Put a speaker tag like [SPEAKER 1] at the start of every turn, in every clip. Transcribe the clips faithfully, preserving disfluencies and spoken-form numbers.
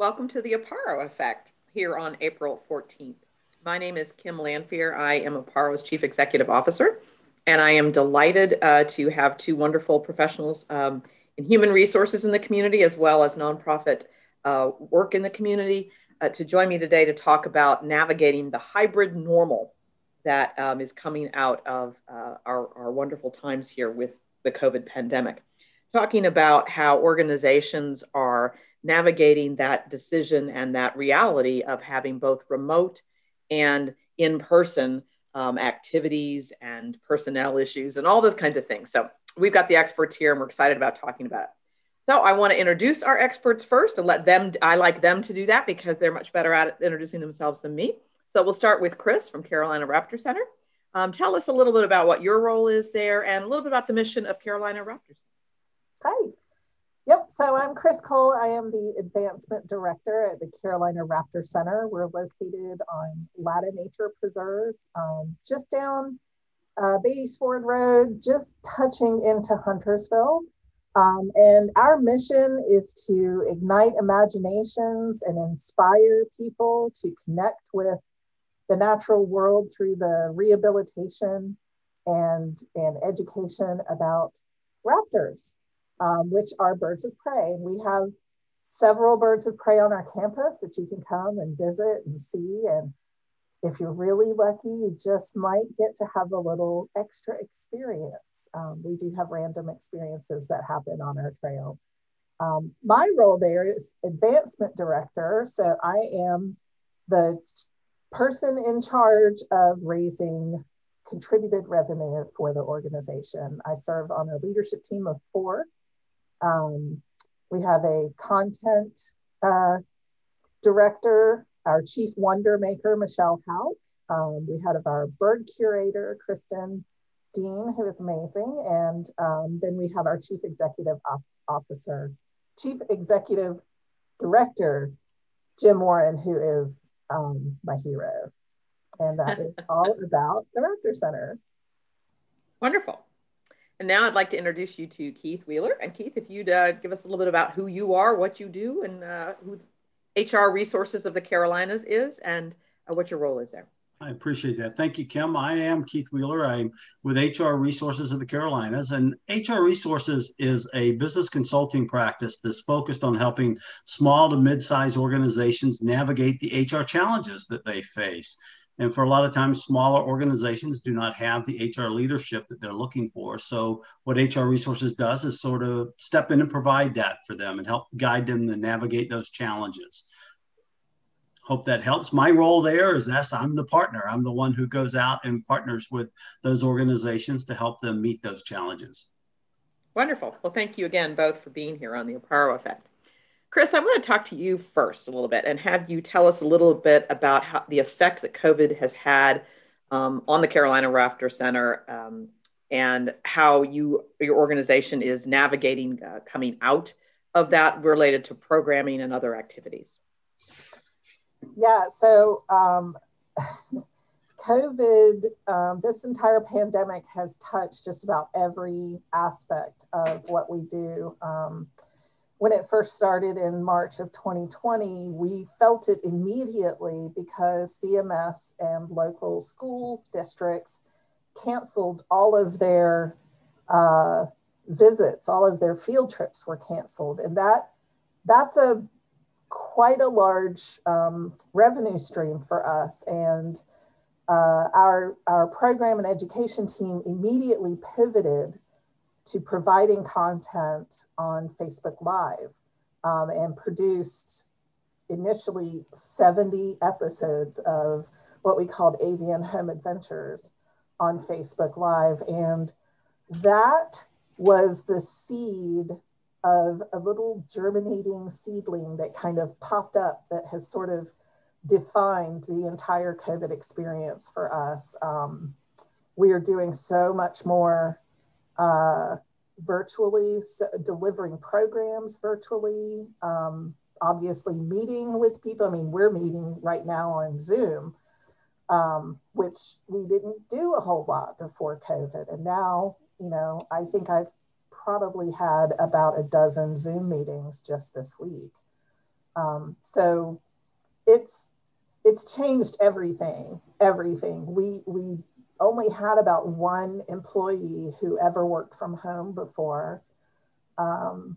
[SPEAKER 1] Welcome to the Aparo Effect here on April fourteenth. My name is Kim Lanphier. I am Aparo's Chief Executive Officer, and I am delighted uh, to have two wonderful professionals um, in human resources in the community as well as nonprofit uh, work in the community uh, to join me today to talk about navigating the hybrid normal that um, is coming out of uh, our, our wonderful times here with the COVID pandemic. Talking about how organizations are navigating that decision and that reality of having both remote and in person um, activities and personnel issues and all those kinds of things. So, we've got the experts here and we're excited about talking about it. So, I want to introduce our experts first and let them, I like them to do that because they're much better at introducing themselves than me. So, we'll start with Chris from Carolina Raptor Center. Um, tell us a little bit about what your role is there and a little bit about the mission of Carolina Raptor Center.
[SPEAKER 2] Hi. Yep, so I'm Chris Cole. I am the Advancement Director at the Carolina Raptor Center. We're located on Latta Nature Preserve, um, just down uh, Beatties Ford Road, just touching into Huntersville. Um, and our mission is to ignite imaginations and inspire people to connect with the natural world through the rehabilitation and, and education about raptors. Um, which are birds of prey. And we have several birds of prey on our campus that you can come and visit and see. And if you're really lucky, you just might get to have a little extra experience. Um, we do have random experiences that happen on our trail. Um, my role there is Advancement Director. So I am the person in charge of raising contributed revenue for the organization. I serve on a leadership team of four. Um, we have a content uh, director, our chief wonder maker, Michelle Hauk. Um, we have our bird curator, Kristen Dean, who is amazing. And um, then we have our chief executive op- officer, chief executive director, Jim Warren, who is um, my hero. And that is all about the Raptor Center.
[SPEAKER 1] Wonderful. And now I'd like to introduce you to Keith Wheeler. And Keith, if you'd uh, give us a little bit about who you are, what you do, and uh, who H R Resources of the Carolinas is, and uh, what your role is there.
[SPEAKER 3] I appreciate that. Thank you, Kim. I am Keith Wheeler. I'm with H R Resources of the Carolinas. And H R Resources is a business consulting practice that's focused on helping small to mid-sized organizations navigate the H R challenges that they face. And for a lot of times, smaller organizations do not have the H R leadership that they're looking for. So what H R Resources does is sort of step in and provide that for them and help guide them to navigate those challenges. Hope that helps. My role there is that I'm the partner. I'm the one who goes out and partners with those organizations to help them meet those challenges.
[SPEAKER 1] Wonderful. Well, thank you again both for being here on the Aparo Effect. Chris, I want to talk to you first a little bit and have you tell us a little bit about how the effect that COVID has had um, on the Carolina Raptor Center um, and how you your organization is navigating uh, coming out of that related to programming and other activities.
[SPEAKER 2] Yeah, so um, COVID, um, this entire pandemic has touched just about every aspect of what we do. Um, When it first started in March of twenty twenty, we felt it immediately because C M S and local school districts canceled all of their uh, visits, all of their field trips were canceled. And that that's a quite a large um, revenue stream for us. And uh, our, our program and education team immediately pivoted to providing content on Facebook Live um, and produced initially seventy episodes of what we called Avian Home Adventures on Facebook Live. And that was the seed of a little germinating seedling that kind of popped up that has sort of defined the entire COVID experience for us. Um, we are doing so much more uh, virtually, so delivering programs virtually, um, obviously meeting with people. I mean, we're meeting right now on Zoom, um, which we didn't do a whole lot before COVID. And now, you know, I think I've probably had about a dozen Zoom meetings just this week. Um, so it's it's changed everything, everything. We we only had about one employee who ever worked from home before. Um,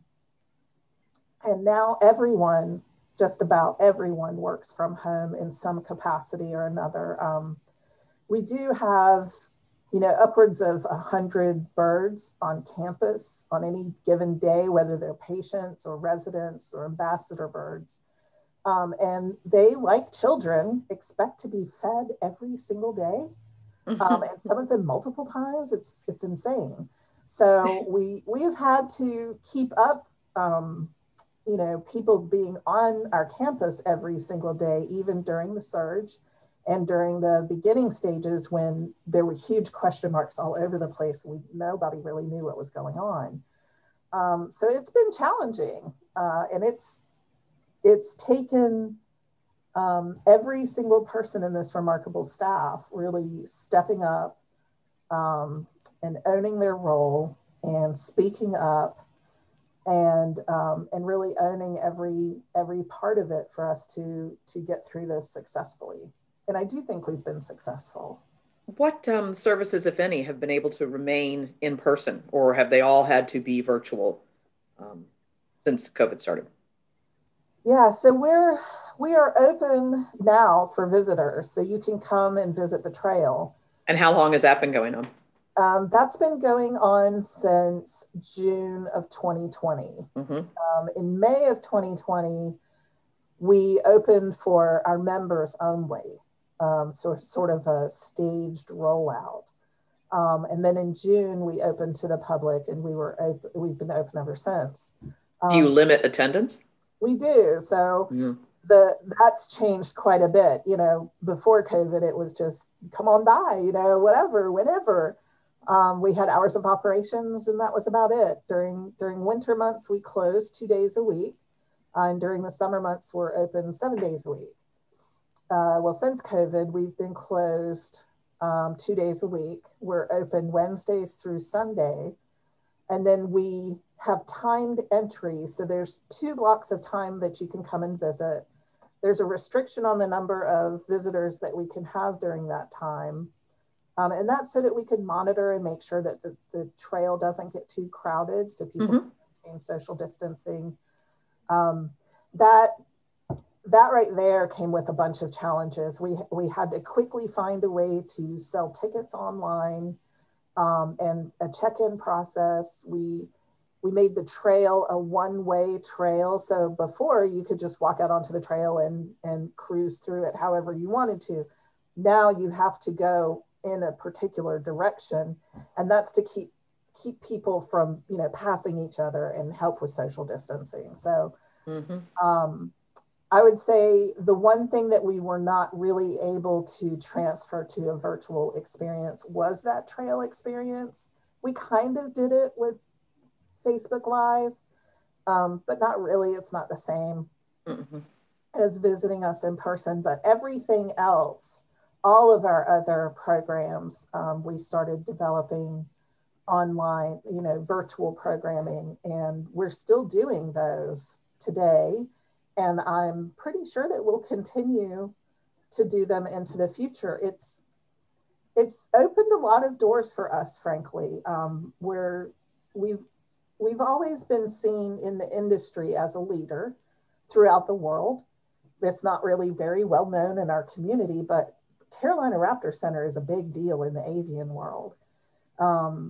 [SPEAKER 2] and now everyone, just about everyone, works from home in some capacity or another. Um, we do have, you know, upwards of a hundred birds on campus on any given day, whether they're patients or residents or ambassador birds. Um, and they, like children, expect to be fed every single day. Um, and some of them multiple times. It's it's insane. So we we have had to keep up, um, you know, people being on our campus every single day, even during the surge and during the beginning stages when there were huge question marks all over the place. We nobody really knew what was going on. Um, so it's been challenging, uh, and it's it's taken um, every single person in this remarkable staff really stepping up um, and owning their role and speaking up and um, and really owning every every part of it for us to to get through this successfully. And I do think we've been successful.
[SPEAKER 1] What um, services, if any, have been able to remain in person, or have they all had to be virtual um, since COVID started?
[SPEAKER 2] Yeah, so we're we are open now for visitors, so you can come and visit the trail.
[SPEAKER 1] And how long has that been going on?
[SPEAKER 2] Um, that's been going on since June of twenty twenty.
[SPEAKER 1] Mm-hmm.
[SPEAKER 2] Um, in May of twenty twenty, we opened for our members only, um, so sort of a staged rollout. Um, and then in June, we opened to the public, and we were open, we've been open ever since. Um,
[SPEAKER 1] Do you limit attendance?
[SPEAKER 2] We do. So
[SPEAKER 1] mm-hmm.
[SPEAKER 2] the that's changed quite a bit. You know, before COVID, it was just come on by, you know, whatever, whenever. Um, we had hours of operations, and that was about it. During during winter months, we closed two days a week, uh, and during the summer months, we're open seven days a week. Uh, well, since COVID, we've been closed um, two days a week. We're open Wednesdays through Sunday, and then we have timed entry. So there's two blocks of time that you can come and visit. There's a restriction on the number of visitors that we can have during that time. Um, and that's so that we can monitor and make sure that the, the trail doesn't get too crowded so people
[SPEAKER 1] mm-hmm.
[SPEAKER 2] can maintain social distancing. Um, that that right there came with a bunch of challenges. We, we had to quickly find a way to sell tickets online um, and a check-in process. We we made the trail a one-way trail. So before you could just walk out onto the trail and, and cruise through it however you wanted to. Now you have to go in a particular direction, and that's to keep keep people from, you know, passing each other and help with social distancing. So
[SPEAKER 1] mm-hmm.
[SPEAKER 2] um, I would say the one thing that we were not really able to transfer to a virtual experience was that trail experience. We kind of did it with Facebook Live, um, but not really. It's not the same
[SPEAKER 1] mm-hmm.
[SPEAKER 2] as visiting us in person, but everything else, all of our other programs, um, we started developing online, you know, virtual programming, and we're still doing those today. And I'm pretty sure that we'll continue to do them into the future. It's it's opened a lot of doors for us, frankly. Um, where we've we've always been seen in the industry as a leader throughout the world. It's not really very well known in our community, but Carolina Raptor Center is a big deal in the avian world. Um,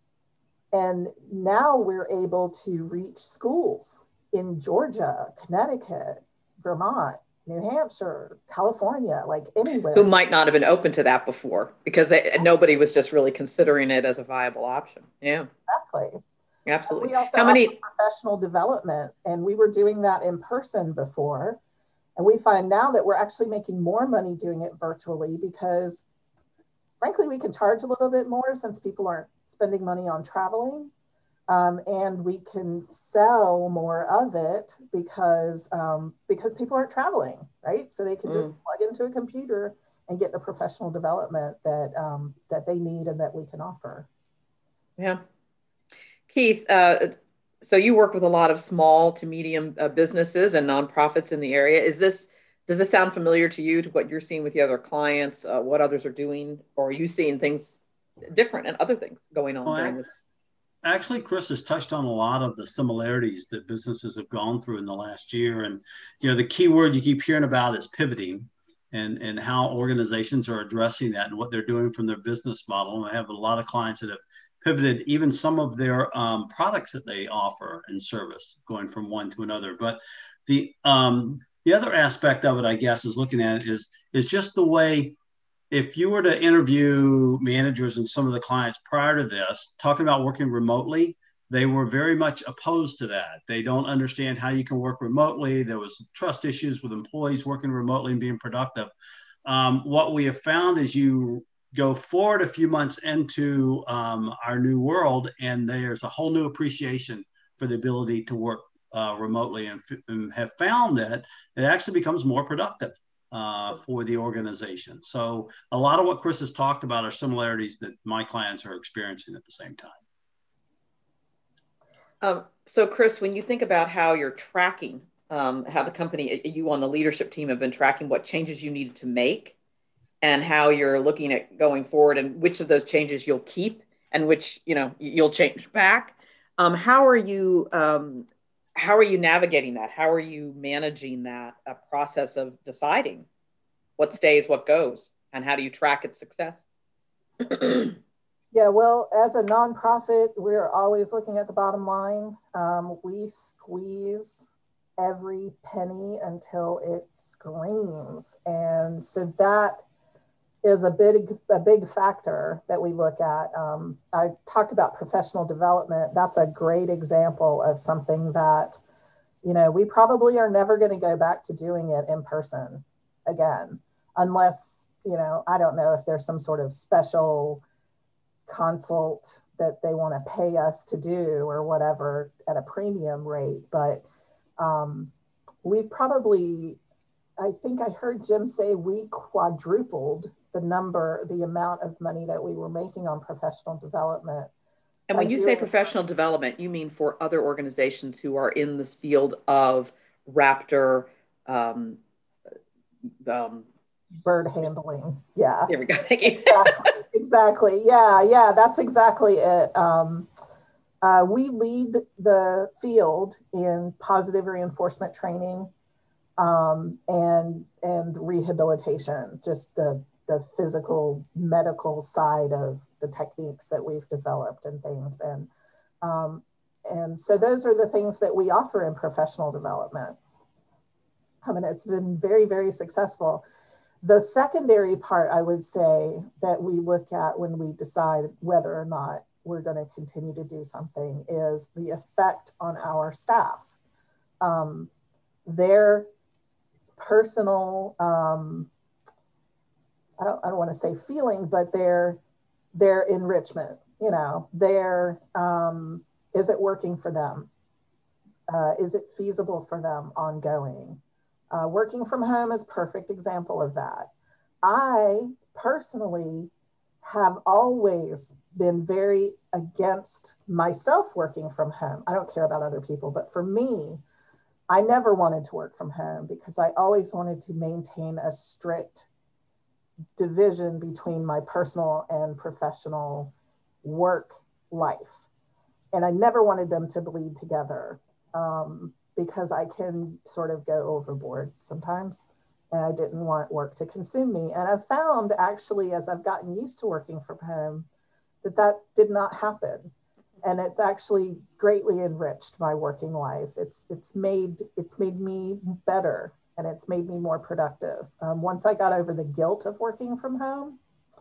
[SPEAKER 2] and now we're able to reach schools in Georgia, Connecticut, Vermont, New Hampshire, California, like anywhere.
[SPEAKER 1] Who might not have been open to that before because they, nobody was just really considering it as a viable option. Yeah,
[SPEAKER 2] exactly.
[SPEAKER 1] Absolutely.
[SPEAKER 2] We also
[SPEAKER 1] How many
[SPEAKER 2] professional development, and we were doing that in person before. And we find now that we're actually making more money doing it virtually because, frankly, we can charge a little bit more since people aren't spending money on traveling. Um, and we can sell more of it because um, because people aren't traveling, right? So they can just mm. plug into a computer and get the professional development that um, that they need and that we can offer.
[SPEAKER 1] Yeah. Keith, uh, so you work with a lot of small to medium uh, businesses and nonprofits in the area. Is this, does this sound familiar to you, to what you're seeing with the other clients, uh, what others are doing, or are you seeing things different and other things going on
[SPEAKER 3] Well,
[SPEAKER 1] during
[SPEAKER 3] ac-
[SPEAKER 1] this?
[SPEAKER 3] actually, Chris has touched on a lot of the similarities that businesses have gone through in the last year. And, you know, the key word you keep hearing about is pivoting, and, and how organizations are addressing that and what they're doing from their business model. And I have a lot of clients that have pivoted even some of their um, products that they offer and service, going from one to another. But the um, the other aspect of it, I guess, is looking at it is is just the way, if you were to interview managers and some of the clients prior to this, talking about working remotely, they were very much opposed to that. They don't understand how you can work remotely. There was trust issues with employees working remotely and being productive. Um, what we have found is you go forward a few months into um, our new world, and there's a whole new appreciation for the ability to work uh, remotely, and, and have found that it actually becomes more productive uh, for the organization. So a lot of what Chris has talked about are similarities that my clients are experiencing at the same time.
[SPEAKER 1] Um, so, Chris, when you think about how you're tracking, um, how the company, you on the leadership team have been tracking what changes you needed to make, and how you're looking at going forward, and which of those changes you'll keep and which, you know, you'll change back. Um, how are you um, how are you navigating that? How are you managing that uh, process of deciding what stays, what goes, and how do you track its success?
[SPEAKER 2] Yeah, well, as a nonprofit, we're always looking at the bottom line. Um, we squeeze every penny until it screams. And so that is a big, a big factor that we look at. Um, I talked about professional development. That's a great example of something that, you know, we probably are never going to go back to doing it in person again, unless, you know, I don't know if there's some sort of special consult that they want to pay us to do or whatever at a premium rate. But um, we've probably, I think I heard Jim say we quadrupled the number, the amount of money that we were making on professional development.
[SPEAKER 1] And
[SPEAKER 2] By
[SPEAKER 1] when you say
[SPEAKER 2] doing
[SPEAKER 1] professional development, you mean for other organizations who are in this field of Raptor, um, um,
[SPEAKER 2] bird handling. Yeah,
[SPEAKER 1] there we go. Thank you.
[SPEAKER 2] exactly. Exactly. Yeah, yeah, that's exactly it. Um, uh, we lead the field in positive reinforcement training, um, and and rehabilitation, just the the physical medical side of the techniques that we've developed and things. And um, and so those are the things that we offer in professional development. I mean, it's been very, very successful. The secondary part, I would say, that we look at when we decide whether or not we're going to continue to do something is the effect on our staff. Um, their personal, um, I don't, I don't want to say feeling, but their, their enrichment, you know, their, um, is it working for them? Uh, is it feasible for them ongoing? Uh, working from home is a perfect example of that. I personally have always been very against myself working from home. I don't care about other people, but for me, I never wanted to work from home because I always wanted to maintain a strict division between my personal and professional work life. And I never wanted them to bleed together. Um, because I can sort of go overboard sometimes, and I didn't want work to consume me. And I've found actually, as I've gotten used to working from home, that that did not happen. And it's actually greatly enriched my working life. It's it's made it's made me better, and it's made me more productive. Um, once I got over the guilt of working from home,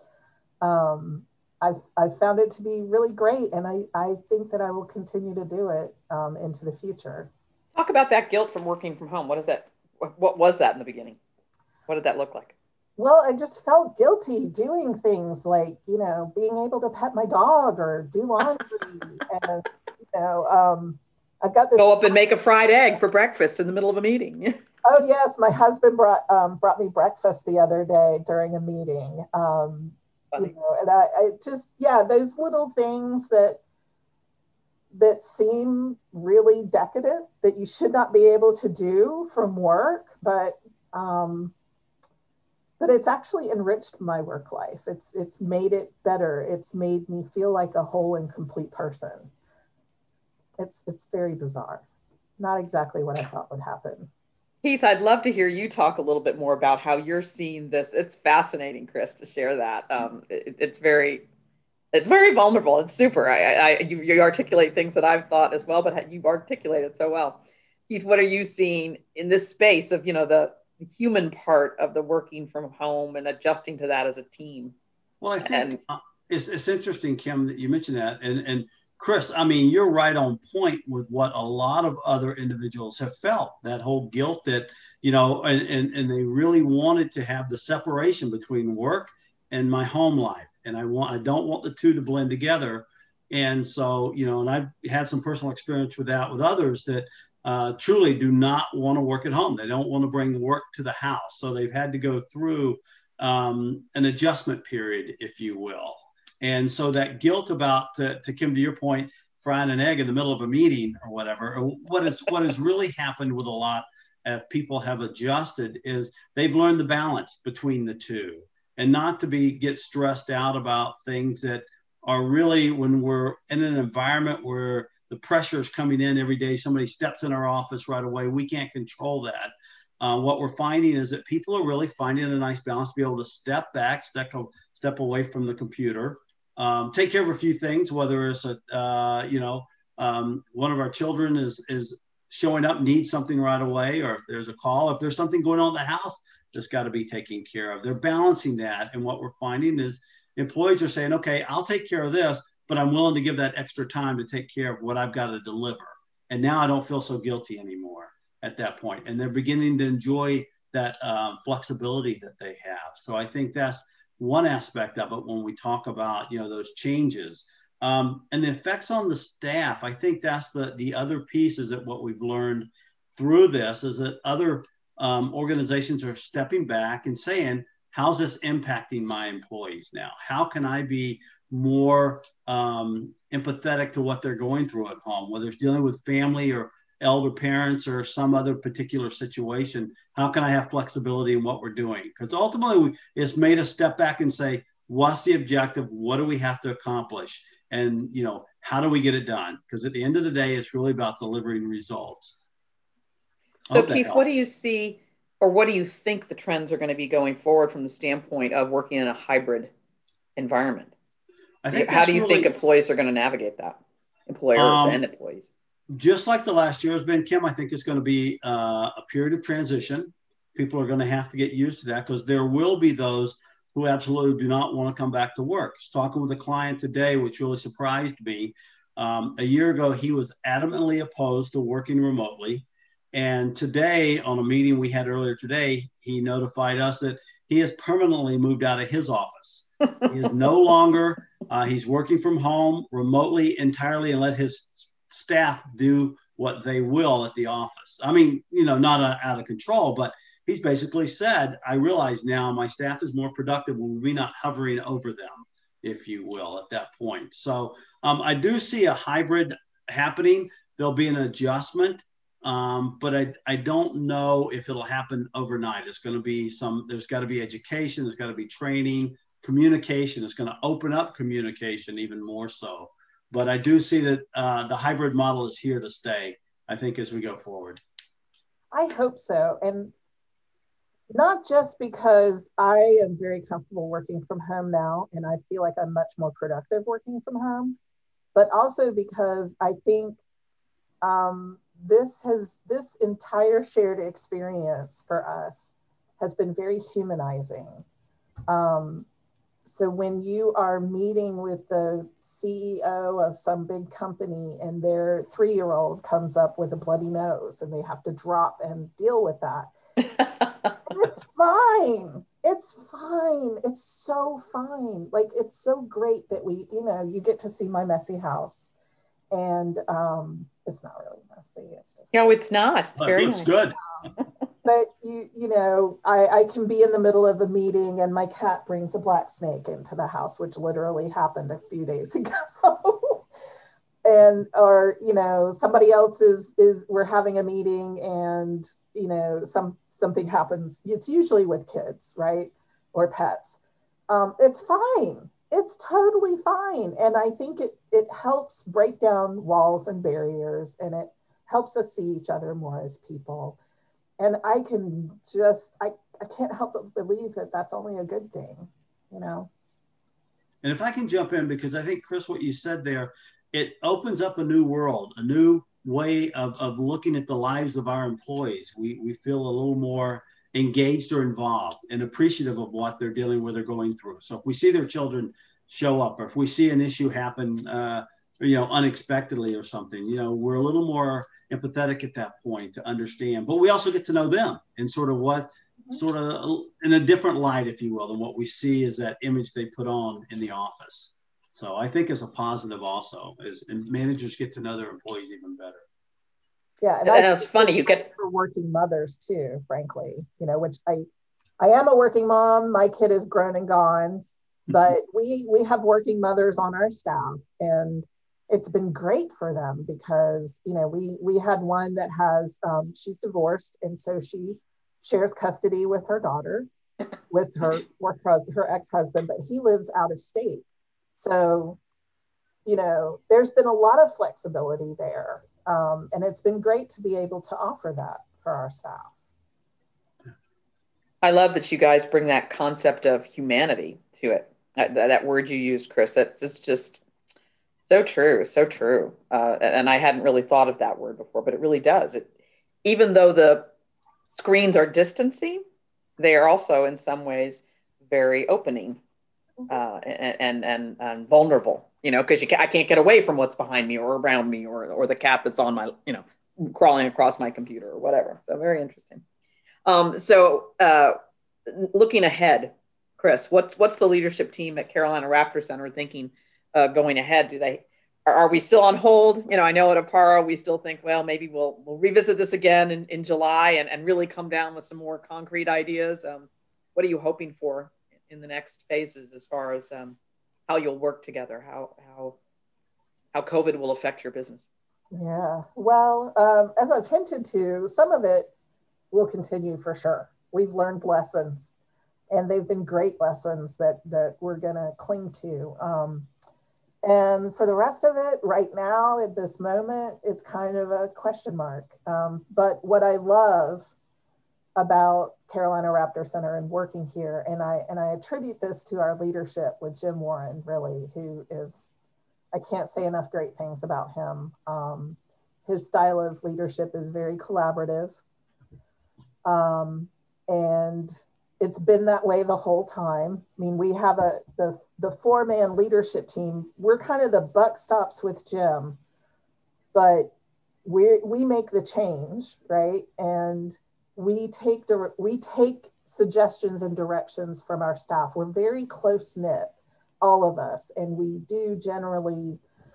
[SPEAKER 2] um, I've, I've found it to be really great. And I, I think that I will continue to do it um, into the future.
[SPEAKER 1] Talk about that guilt from working from home. What is that? What was that in the beginning? What did that look like?
[SPEAKER 2] Well, I just felt guilty doing things like, you know, being able to pet my dog or do laundry. And, you know, um, I've got this.
[SPEAKER 1] Go up and make a fried egg for breakfast in the middle of a meeting.
[SPEAKER 2] Oh, yes. My husband brought um, brought me breakfast the other day during a meeting. Um, you know, and I, I just, yeah, those little things that that seem really decadent that you should not be able to do from work, but um, but it's actually enriched my work life. It's it's made it better. It's made me feel like a whole and complete person. It's it's very bizarre. Not exactly what I thought would happen.
[SPEAKER 1] Keith, I'd love to hear you talk a little bit more about how you're seeing this. It's fascinating, Chris, to share that. Um, it, it's very, it's very vulnerable. It's super. I, I, you, you articulate things that I've thought as well, but you articulate it so well. Keith, what are you seeing in this space of, you know, the human part of the working from home and adjusting to that as a team?
[SPEAKER 3] Well, I think
[SPEAKER 1] and,
[SPEAKER 3] uh, it's, it's interesting, Kim, that you mentioned that. And, and Chris, I mean, you're right on point with what a lot of other individuals have felt, that whole guilt that, you know, and, and, and they really wanted to have the separation between work and my home life. And I want, I don't want the two to blend together. And so, you know, and I've had some personal experience with that with others that uh, truly do not want to work at home. They don't want to bring work to the house. So they've had to go through um, an adjustment period, if you will. And so that guilt about, to, to Kim, to your point, frying an egg in the middle of a meeting or whatever, or what is what has really happened with a lot of people have adjusted is they've learned the balance between the two, and not to be get stressed out about things that are really, when we're in an environment where the pressure is coming in every day, somebody steps in our office right away, we can't control that. Uh, what we're finding is that people are really finding a nice balance to be able to step back, step, step away from the computer, um, take care of a few things, whether it's a, uh, you know, um, one of our children is, is showing up, needs something right away, or if there's a call, if there's something going on in the house that's got to be taken care of. They're balancing that. And what we're finding is employees are saying, okay, I'll take care of this, but I'm willing to give that extra time to take care of what I've got to deliver. And now I don't feel so guilty anymore at that point. And they're beginning to enjoy that um, flexibility that they have. So I think that's one aspect of it when we talk about, you know, those changes. Um, and the effects on the staff, I think that's the, the other piece is that what we've learned through this is that other um, organizations are stepping back and saying, how's this impacting my employees now? How can I be more um, empathetic to what they're going through at home, whether it's dealing with family or elder parents or some other particular situation? How can I have flexibility in what we're doing? Because ultimately we, it's made us step back and say, what's the objective? What do we have to accomplish? And, you know, how do we get it done? Because at the end of the day, it's really about delivering results.
[SPEAKER 1] So Keith, what do you see, or what do you think the trends are going to be going forward from the standpoint of working in a hybrid environment?
[SPEAKER 3] I think
[SPEAKER 1] how do you
[SPEAKER 3] really,
[SPEAKER 1] think employees are going to navigate that? Employers um, and employees.
[SPEAKER 3] Just like the last year has been, Kim, I think it's going to be uh, a period of transition. People are going to have to get used to that because there will be those who absolutely do not want to come back to work. I was talking with a client today, which really surprised me. Um, a year ago, he was adamantly opposed to working remotely. And today, on a meeting we had earlier today, he notified us that he has permanently moved out of his office. He is no longer, uh, he's working from home remotely entirely and let his staff do what they will at the office. I mean, you know, not uh, out of control, but he's basically said, I realize now my staff is more productive when we're not hovering over them, if you will, at that point. So um, I do see a hybrid happening. There'll be an adjustment. Um, but I, I don't know if it'll happen overnight. It's going to be some, there's got to be education, there's got to be training, communication. It's going to open up communication even more so. But I do see that uh, the hybrid model is here to stay, I think, as we go forward.
[SPEAKER 2] I hope so. And not just because I am very comfortable working from home now, and I feel like I'm much more productive working from home, but also because I think um, this has, this entire shared experience for us has been very humanizing. Um, so when you are meeting with the C E O of some big company and their three-year-old comes up with a bloody nose and they have to drop and deal with that, it's fine. It's fine. It's so fine. Like, it's so great that we, you know, you get to see my messy house. And um, it's not really messy. It's just
[SPEAKER 1] no, it's not. It's very
[SPEAKER 3] looks
[SPEAKER 1] nice.
[SPEAKER 3] Good.
[SPEAKER 2] But you, you know, I, I can be in the middle of a meeting and my cat brings a black snake into the house, which literally happened a few days ago. and or you know somebody else is is we're having a meeting and you know some something happens. It's usually with kids, right, or pets. Um, it's fine. It's totally fine, and I think it it helps break down walls and barriers, and it helps us see each other more as people. And I can just I I can't help but believe that that's only a good thing, you know.
[SPEAKER 3] And if I can jump in, because I think, Chris, what you said there, it opens up a new world, a new way of, of looking at the lives of our employees. We, we feel a little more engaged or involved and appreciative of what they're dealing with or going through. So if we see their children show up, or if we see an issue happen, uh, you know, unexpectedly or something, you know, we're a little more empathetic at that point to understand. But we also get to know them and sort of what, sort of in a different light, if you will, than what we see as that image they put on in the office. So I think it's a positive also, as and managers get to know their employees even better.
[SPEAKER 2] Yeah,
[SPEAKER 1] and, and it's funny you get
[SPEAKER 2] for working mothers too, frankly, you know, which I I am a working mom. My kid is grown and gone, but we we have working mothers on our staff, and it's been great for them because you know we we had one that has um, she's divorced, and so she shares custody with her daughter, with her with her, her ex-husband, but he lives out of state. So, you know, there's been a lot of flexibility there. Um, and it's been great to be able to offer that for our staff.
[SPEAKER 1] I love that you guys bring that concept of humanity to it. That, that word you used, Chris, that's it's just so true, so true. Uh, and I hadn't really thought of that word before, but it really does. It, even though the screens are distancing, they are also in some ways very opening uh, and, and, and and vulnerable. You know, because you can, I can't get away from what's behind me or around me or or the cat that's on my, you know, crawling across my computer or whatever. So very interesting. Um, so uh, looking ahead, Chris, what's what's the leadership team at Carolina Raptor Center thinking uh, going ahead? Do they are, are we still on hold? You know, I know at Aparo we still think, well, maybe we'll we'll revisit this again in, in July and, and really come down with some more concrete ideas. Um, what are you hoping for in the next phases as far as um, how you'll work together, how how how COVID will affect your business?
[SPEAKER 2] Yeah, well, um, as I've hinted to, some of it will continue for sure. We've learned lessons, and they've been great lessons that that we're going to cling to. Um, and for the rest of it, right now at this moment, it's kind of a question mark. Um, but what I love about Carolina Raptor Center and working here, and I and I attribute this to our leadership with Jim Warren, really, who is, I can't say enough great things about him. Um, his style of leadership is very collaborative. Um, and it's been that way the whole time. I mean, we have a the the four-man leadership team. We're kind of the buck stops with Jim, but we we make the change, right? And we take we take suggestions and directions from our staff. We're very close-knit, all of us, and we do generally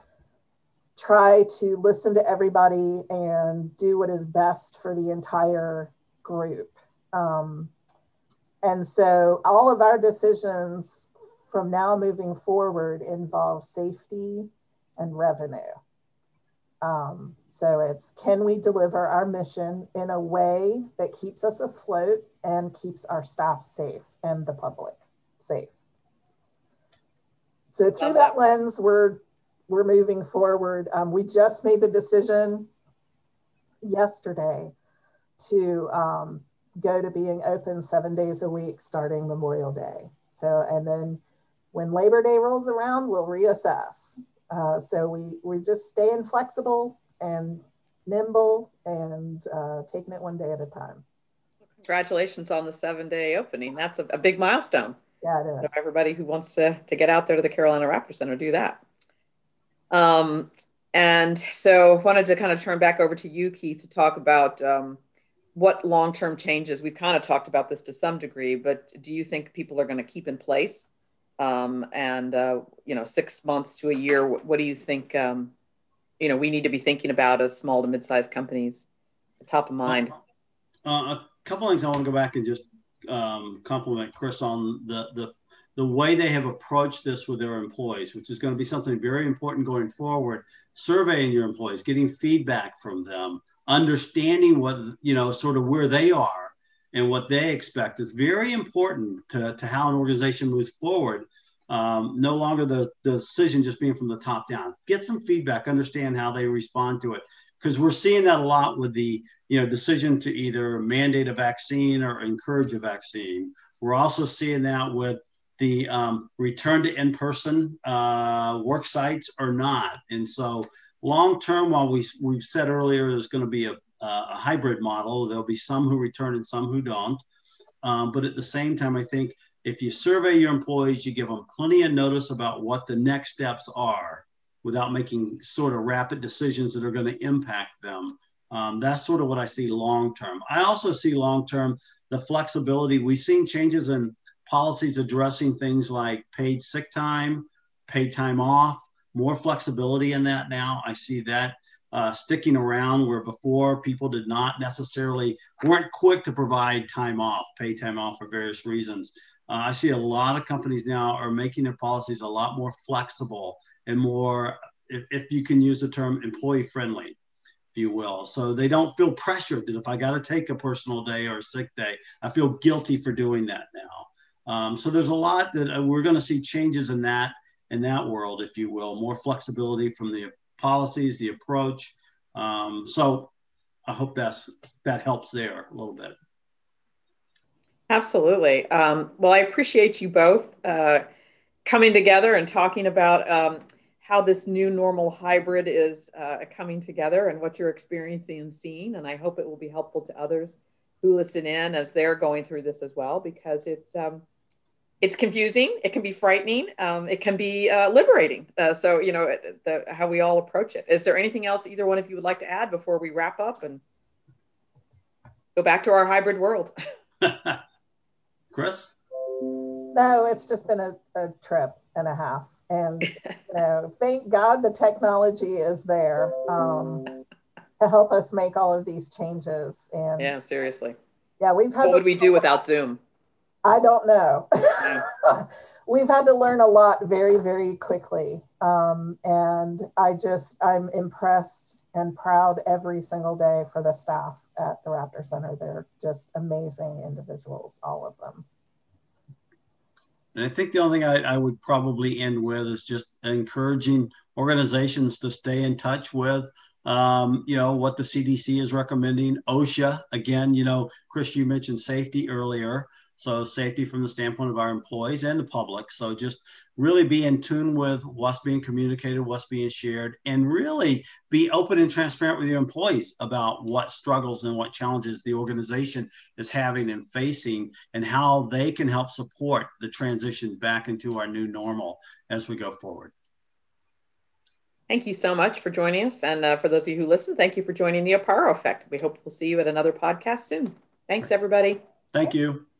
[SPEAKER 2] try to listen to everybody and do what is best for the entire group. Um, and so all of our decisions from now moving forward involve safety and revenue. Um, so it's, can we deliver our mission in a way that keeps us afloat and keeps our staff safe and the public safe? So through that lens, we're we're moving forward. Um, we just made the decision yesterday to um, go to being open seven days a week starting Memorial Day. So, and then when Labor Day rolls around, we'll reassess. Uh, so we, we're just staying flexible and nimble and uh, taking it one day at a time.
[SPEAKER 1] Congratulations on the seven day opening. That's a, a big milestone.
[SPEAKER 2] Yeah, it is.
[SPEAKER 1] So everybody who wants to, to get out there to the Carolina Raptor Center, do that. Um, and so wanted to kind of turn back over to you, Keith, to talk about um, what long-term changes, we've kind of talked about this to some degree, but do you think people are going to keep in place? Um, and, uh, you know, six months to a year, what, what do you think, um, you know, we need to be thinking about as small to mid-sized companies, top of mind?
[SPEAKER 3] Uh, a couple of things I want to go back and just um, compliment Chris on the, the the way they have approached this with their employees, which is going to be something very important going forward, surveying your employees, getting feedback from them, understanding what, you know, sort of where they are and what they expect. It's very important to, to how an organization moves forward. Um, no longer the, the decision just being from the top down. Get some feedback, understand how they respond to it. Because we're seeing that a lot with the, you know, decision to either mandate a vaccine or encourage a vaccine. We're also seeing that with the um, return to in-person uh, work sites or not. And so long-term, while we, we've said earlier, there's going to be a, a hybrid model, there'll be some who return and some who don't. Um, but at the same time, I think if you survey your employees, you give them plenty of notice about what the next steps are without making sort of rapid decisions that are going to impact them. Um, that's sort of what I see long-term. I also see long-term the flexibility. We've seen changes in policies addressing things like paid sick time, paid time off, more flexibility in that now. I see that uh, sticking around where before people did not necessarily, weren't quick to provide time off, paid time off for various reasons. Uh, I see a lot of companies now are making their policies a lot more flexible and more, if, if you can use the term, employee friendly, if you will. So they don't feel pressured that if I got to take a personal day or a sick day, I feel guilty for doing that now. Um, so there's a lot that uh, we're going to see changes in that, in that world, if you will, more flexibility from the policies, the approach. Um, so I hope that's, that helps there a little bit.
[SPEAKER 1] Absolutely. Um, well, I appreciate you both uh, coming together and talking about um, how this new normal hybrid is uh, coming together and what you're experiencing and seeing. And I hope it will be helpful to others who listen in as they're going through this as well, because it's um, it's confusing. It can be frightening. Um, it can be uh, liberating. Uh, so, you know, the, how we all approach it. Is there anything else either one of you would like to add before we wrap up and go back to our hybrid world?
[SPEAKER 3] Chris?
[SPEAKER 2] No, it's just been a, a trip and a half. And, you know, thank God the technology is there um, to help us make all of these changes. And
[SPEAKER 1] yeah, seriously.
[SPEAKER 2] Yeah, we've had.
[SPEAKER 1] What would we do without Zoom?
[SPEAKER 2] I don't know.
[SPEAKER 1] Yeah.
[SPEAKER 2] We've had to learn a lot very, very quickly. Um, and I just, I'm impressed and proud every single day for the staff at the Raptor Center. They're just amazing individuals, all of them.
[SPEAKER 3] And I think the only thing I, I would probably end with is just encouraging organizations to stay in touch with, um, you know, what the C D C is recommending. OSHA, again, you know, Chris, you mentioned safety earlier. So safety from the standpoint of our employees and the public. So just really be in tune with what's being communicated, what's being shared, and really be open and transparent with your employees about what struggles and what challenges the organization is having and facing, and how they can help support the transition back into our new normal as we go forward.
[SPEAKER 1] Thank you so much for joining us. And uh, for those of you who listen, thank you for joining the Aparo Effect. We hope we'll see you at another podcast soon. Thanks, everybody.
[SPEAKER 3] Thank you.